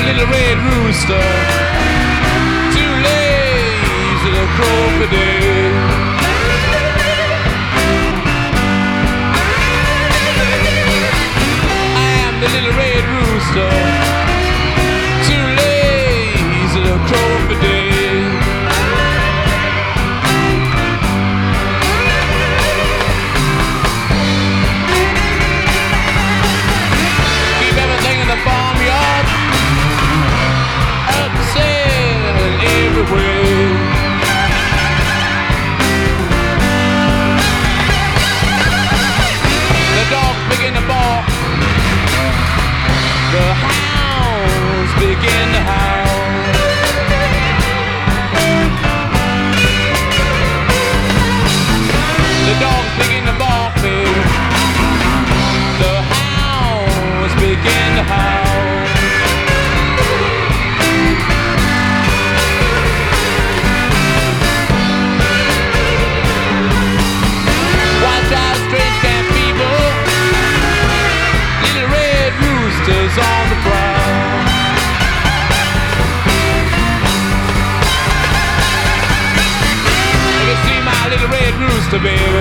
little red rooster, too lazy to crow for day. I am the little red rooster, too lazy to crow for day. Keep everything in the farmyard upset every way. The dogs begin to bark, the hounds begin to howl. The dogs begin to bark, babe. The hounds begin to howl. Watch out, strange camp people, little red roosters on the prowl. You can see my little red rooster, baby.